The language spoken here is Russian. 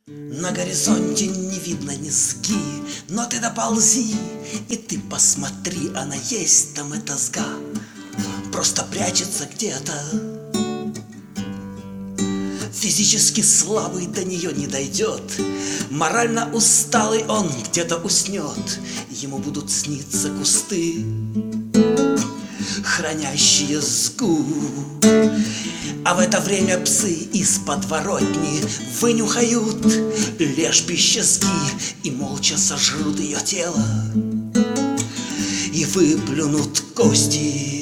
На горизонте не видно низги, но ты доползи, и ты посмотри, она есть там, эта тосга, просто прячется где-то. Физически слабый до нее не дойдет, морально усталый он где-то уснет. Ему будут сниться кусты, хранящие сгу. А в это время псы из подворотни вынюхают лежбище сги и молча сожрут ее тело и выплюнут кости.